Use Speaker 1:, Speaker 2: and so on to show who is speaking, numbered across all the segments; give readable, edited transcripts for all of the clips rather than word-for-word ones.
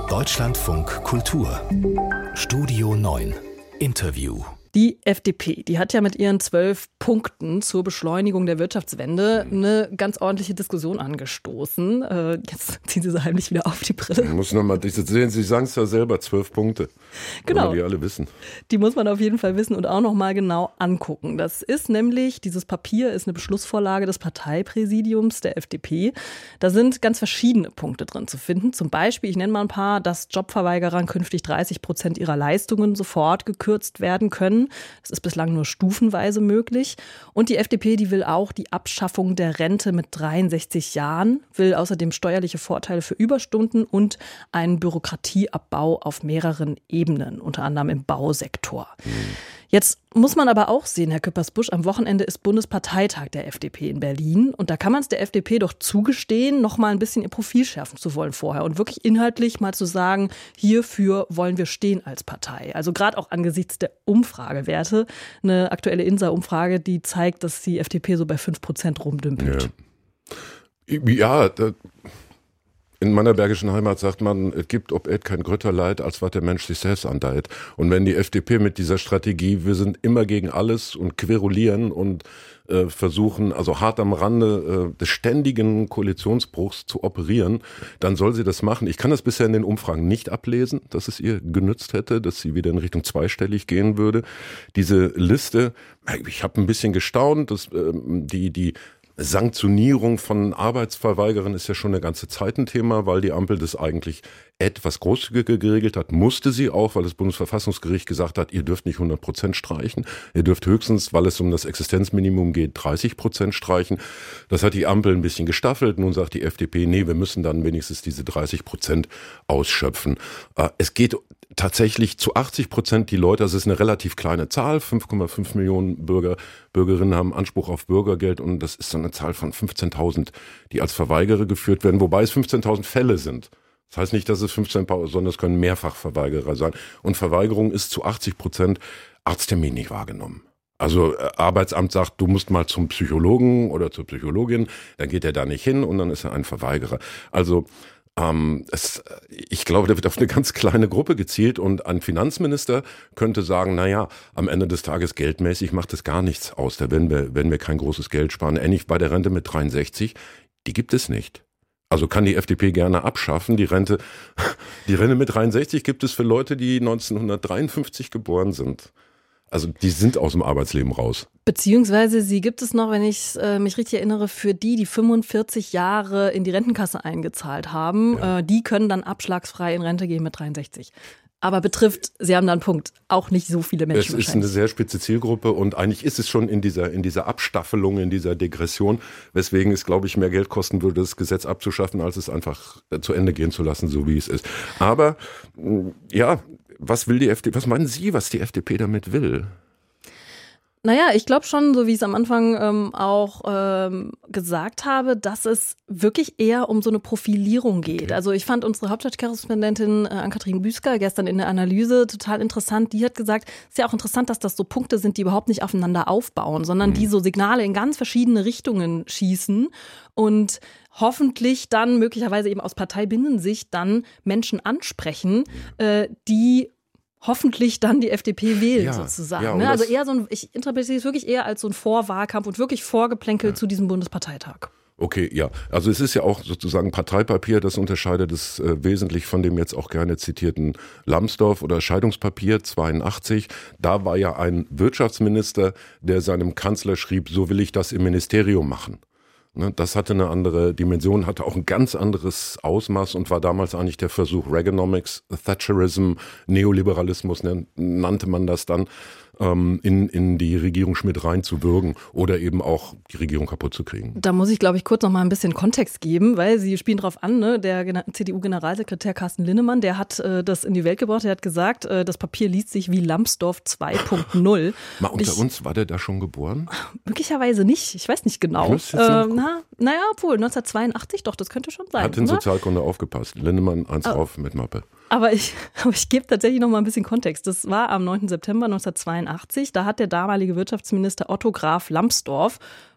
Speaker 1: Deutschlandfunk Kultur Studio 9 Interview.
Speaker 2: Die FDP, die hat ja mit ihren 12 Punkten zur Beschleunigung der Wirtschaftswende eine ganz ordentliche Diskussion angestoßen. Jetzt ziehen Sie so heimlich wieder auf die Brille.
Speaker 3: Ich muss nochmal, Sie sagen es ja selber, 12 Punkte.
Speaker 2: Genau.
Speaker 3: Die alle wissen.
Speaker 2: Die muss man auf jeden Fall wissen und auch nochmal genau angucken. Das ist nämlich, dieses Papier ist eine Beschlussvorlage des Parteipräsidiums der FDP. Da sind ganz verschiedene Punkte drin zu finden. Zum Beispiel, ich nenne mal ein paar, dass Jobverweigerern künftig 30% ihrer Leistungen sofort gekürzt werden können. Das ist bislang nur stufenweise möglich. Und die FDP, die will auch die Abschaffung der Rente mit 63 Jahren, will außerdem steuerliche Vorteile für Überstunden und einen Bürokratieabbau auf mehreren Ebenen, unter anderem im Bausektor. Jetzt muss man aber auch sehen, Herr Küppers-Busch, am Wochenende ist Bundesparteitag der FDP in Berlin. Und da kann man es der FDP doch zugestehen, noch mal ein bisschen ihr Profil schärfen zu wollen vorher und wirklich inhaltlich mal zu sagen, hierfür wollen wir stehen als Partei. Also gerade auch angesichts der Umfragewerte. Eine aktuelle INSA-Umfrage, die zeigt, dass die FDP so bei 5% rumdümpelt.
Speaker 3: Ja, in meiner bergischen Heimat sagt man, es gibt ob et kein grötter Leid, als was der Mensch sich selbst andeiht. Und wenn die FDP mit dieser Strategie, wir sind immer gegen alles und querulieren und versuchen, also hart am Rande des ständigen Koalitionsbruchs zu operieren, dann soll sie das machen. Ich kann das bisher in den Umfragen nicht ablesen, dass es ihr genützt hätte, dass sie wieder in Richtung zweistellig gehen würde. Diese Liste, ich habe ein bisschen gestaunt, dass die Sanktionierung von Arbeitsverweigerern ist ja schon eine ganze Zeit ein Thema, weil die Ampel das eigentlich etwas großzügiger geregelt hat. Musste sie auch, weil das Bundesverfassungsgericht gesagt hat, ihr dürft nicht 100% streichen. Ihr dürft höchstens, weil es um das Existenzminimum geht, 30% streichen. Das hat die Ampel ein bisschen gestaffelt. Nun sagt die FDP, nee, wir müssen dann wenigstens diese 30% ausschöpfen. Es geht tatsächlich zu 80% die Leute, das ist eine relativ kleine Zahl, 5,5 Millionen Bürgerinnen haben Anspruch auf Bürgergeld und das ist so eine Zahl von 15.000, die als Verweigerer geführt werden, wobei es 15.000 Fälle sind. Das heißt nicht, dass es 15.000, sondern es können Mehrfachverweigerer sein. Und Verweigerung ist zu 80% Arzttermin nicht wahrgenommen. Also Arbeitsamt sagt, du musst mal zum Psychologen oder zur Psychologin, dann geht er da nicht hin und dann ist er ein Verweigerer. Also ich glaube, da wird auf eine ganz kleine Gruppe gezielt und ein Finanzminister könnte sagen, naja, am Ende des Tages geldmäßig macht es gar nichts aus, da wenn wir kein großes Geld sparen. Ähnlich bei der Rente mit 63, die gibt es nicht. Also kann die FDP gerne abschaffen. Die Rente mit 63 gibt es für Leute, die 1953 geboren sind. Also die sind aus dem Arbeitsleben raus.
Speaker 2: Beziehungsweise sie gibt es noch, wenn ich mich richtig erinnere, für die 45 Jahre in die Rentenkasse eingezahlt haben. Ja. Die können dann abschlagsfrei in Rente gehen mit 63. Aber betrifft, Sie haben da einen Punkt, auch nicht so viele Menschen.
Speaker 3: Es ist eine sehr spitze Zielgruppe und eigentlich ist es schon in dieser Abstaffelung, in dieser Degression, weswegen es, glaube ich, mehr Geld kosten würde, das Gesetz abzuschaffen, als es einfach zu Ende gehen zu lassen, so wie es ist. Aber ja, was will die FDP? Was meinen Sie, was die FDP damit will?
Speaker 2: Naja, ich glaube schon, so wie ich es am Anfang auch gesagt habe, dass es wirklich eher um so eine Profilierung geht. Okay. Also ich fand unsere Hauptstadtkorrespondentin Ann-Kathrin Büsker gestern in der Analyse total interessant. Die hat gesagt, es ist ja auch interessant, dass das so Punkte sind, die überhaupt nicht aufeinander aufbauen, sondern die so Signale in ganz verschiedene Richtungen schießen und hoffentlich dann möglicherweise eben aus Parteibinnensicht dann Menschen ansprechen, die hoffentlich dann die FDP wählen sozusagen. Ja, ne? Also eher ich interpretiere es wirklich eher als so ein Vorwahlkampf und wirklich Vorgeplänkel zu diesem Bundesparteitag.
Speaker 3: Okay, ja. Also es ist ja auch sozusagen Parteipapier, das unterscheidet es wesentlich von dem jetzt auch gerne zitierten Lambsdorff oder Scheidungspapier 82. Da war ja ein Wirtschaftsminister, der seinem Kanzler schrieb, so will ich das im Ministerium machen. Das hatte eine andere Dimension, hatte auch ein ganz anderes Ausmaß und war damals eigentlich der Versuch Reaganomics, Thatcherism, Neoliberalismus nannte man das dann, in die Regierung Schmidt reinzuwirken oder eben auch die Regierung kaputt zu kriegen.
Speaker 2: Da muss ich, glaube ich, kurz noch mal ein bisschen Kontext geben, weil Sie spielen drauf an, ne? Der CDU-Generalsekretär Carsten Linnemann, der hat das in die Welt gebracht, der hat gesagt, das Papier liest sich wie Lambsdorff 2.0.
Speaker 3: Mal unter uns, war der da schon geboren?
Speaker 2: Möglicherweise nicht, ich weiß nicht genau. Naja, obwohl, 1982, doch, das könnte schon sein.
Speaker 3: Hat in Sozialkunde aufgepasst. Linnemann, eins drauf mit Mappe.
Speaker 2: Aber ich gebe tatsächlich noch mal ein bisschen Kontext. Das war am 9. September 1982. Da hat der damalige Wirtschaftsminister Otto Graf Lambsdorff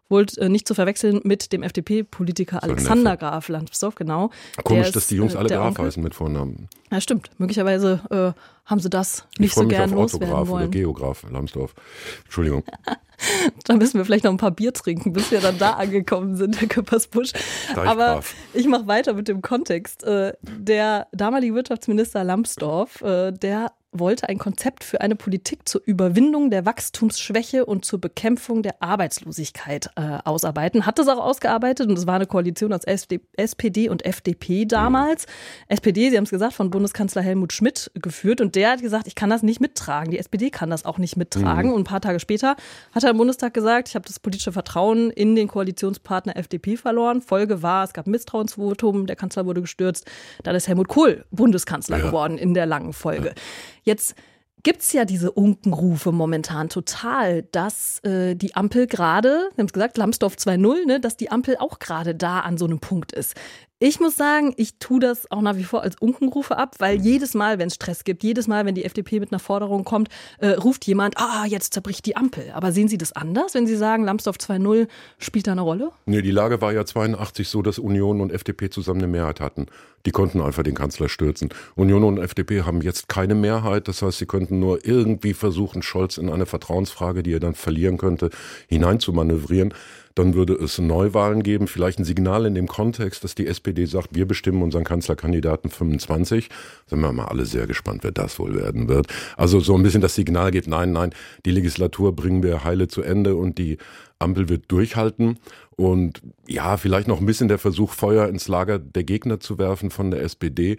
Speaker 2: wohl nicht zu verwechseln mit dem FDP-Politiker Alexander Graf Lambsdorff, genau.
Speaker 3: Komisch, dass die Jungs alle Graf heißen mit Vornamen.
Speaker 2: Ja, stimmt. Möglicherweise haben sie das nicht so gern loswerden wollen.
Speaker 3: Oder Geograf Lambsdorff. Entschuldigung.
Speaker 2: Da müssen wir vielleicht noch ein paar Bier trinken, bis wir dann da angekommen sind, Herr Küppersbusch. Aber ich mache weiter mit dem Kontext. Der damalige Wirtschaftsminister Lambsdorff, der wollte ein Konzept für eine Politik zur Überwindung der Wachstumsschwäche und zur Bekämpfung der Arbeitslosigkeit ausarbeiten. Hat das auch ausgearbeitet und es war eine Koalition aus SPD und FDP damals. SPD, Sie haben es gesagt, von Bundeskanzler Helmut Schmidt geführt und der hat gesagt, ich kann das nicht mittragen. Die SPD kann das auch nicht mittragen. Und ein paar Tage später hat er im Bundestag gesagt, ich habe das politische Vertrauen in den Koalitionspartner FDP verloren. Folge war, es gab ein Misstrauensvotum, der Kanzler wurde gestürzt. Dann ist Helmut Kohl Bundeskanzler geworden in der langen Folge. Jetzt gibt es ja diese Unkenrufe momentan total, dass die Ampel gerade, wir haben es gesagt, Lambsdorff 2.0, ne, dass die Ampel auch gerade da an so einem Punkt ist. Ich muss sagen, ich tue das auch nach wie vor als Unkenrufe ab, weil jedes Mal, wenn es Stress gibt, jedes Mal, wenn die FDP mit einer Forderung kommt, ruft jemand, jetzt zerbricht die Ampel. Aber sehen Sie das anders, wenn Sie sagen, Lambsdorff 2.0 spielt da eine Rolle? Nee,
Speaker 3: die Lage war ja 82 so, dass Union und FDP zusammen eine Mehrheit hatten. Die konnten einfach den Kanzler stürzen. Union und FDP haben jetzt keine Mehrheit. Das heißt, sie könnten nur irgendwie versuchen, Scholz in eine Vertrauensfrage, die er dann verlieren könnte, hineinzumanövrieren. Dann würde es Neuwahlen geben, vielleicht ein Signal in dem Kontext, dass die SPD sagt, wir bestimmen unseren Kanzlerkandidaten 25. Sind wir mal alle sehr gespannt, wer das wohl werden wird. Also so ein bisschen das Signal gibt, nein, die Legislatur bringen wir heile zu Ende und die Ampel wird durchhalten. Und ja, vielleicht noch ein bisschen der Versuch, Feuer ins Lager der Gegner zu werfen von der SPD.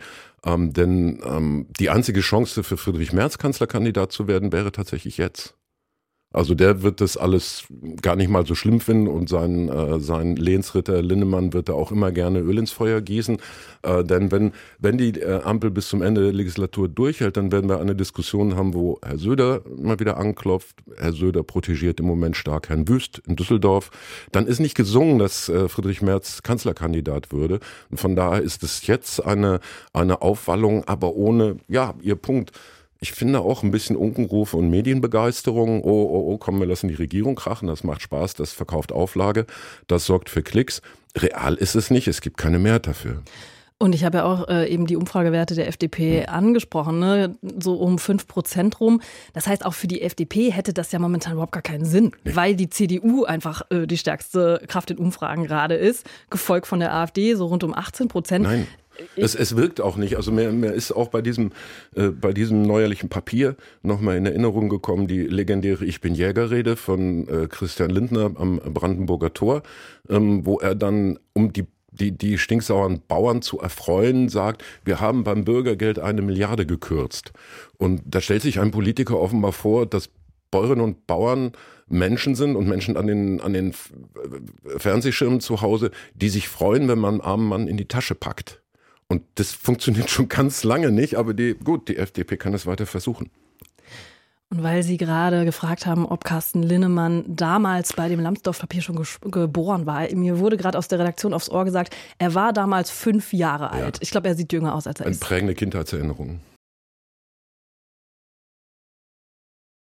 Speaker 3: Denn die einzige Chance für Friedrich Merz Kanzlerkandidat zu werden, wäre tatsächlich jetzt. Also der wird das alles gar nicht mal so schlimm finden und sein Lehnsritter Linnemann wird da auch immer gerne Öl ins Feuer gießen. Denn wenn die Ampel bis zum Ende der Legislatur durchhält, dann werden wir eine Diskussion haben, wo Herr Söder mal wieder anklopft. Herr Söder protegiert im Moment stark Herrn Wüst in Düsseldorf. Dann ist nicht gesungen, dass Friedrich Merz Kanzlerkandidat würde. Und von daher ist es jetzt eine Aufwallung, aber ohne, ihr Punkt. Ich finde auch ein bisschen Unkenrufe und Medienbegeisterung. Oh, komm, wir lassen die Regierung krachen. Das macht Spaß, das verkauft Auflage, das sorgt für Klicks. Real ist es nicht, es gibt keine Mehrheit dafür.
Speaker 2: Und ich habe ja auch eben die Umfragewerte der FDP angesprochen, ne? So um 5% rum. Das heißt, auch für die FDP hätte das ja momentan überhaupt gar keinen Sinn, weil die CDU einfach die stärkste Kraft in Umfragen gerade ist, gefolgt von der AfD, so rund um 18%.
Speaker 3: Nein. Es wirkt auch nicht. Also mir ist auch bei diesem neuerlichen Papier nochmal in Erinnerung gekommen, die legendäre Ich bin Jäger-Rede von Christian Lindner am Brandenburger Tor, wo er dann, um die stinksauren Bauern zu erfreuen, sagt, wir haben beim Bürgergeld 1 Milliarde gekürzt. Und da stellt sich ein Politiker offenbar vor, dass Bäuerinnen und Bauern Menschen sind und Menschen an den Fernsehschirmen zu Hause, die sich freuen, wenn man einen armen Mann in die Tasche packt. Und das funktioniert schon ganz lange nicht, aber die FDP kann es weiter versuchen.
Speaker 2: Und weil Sie gerade gefragt haben, ob Carsten Linnemann damals bei dem Lambsdorff-Papier schon geboren war, mir wurde gerade aus der Redaktion aufs Ohr gesagt, er war damals 5 Jahre alt. Ich glaube, er sieht jünger aus, als er ist.
Speaker 3: Eine prägende Kindheitserinnerung.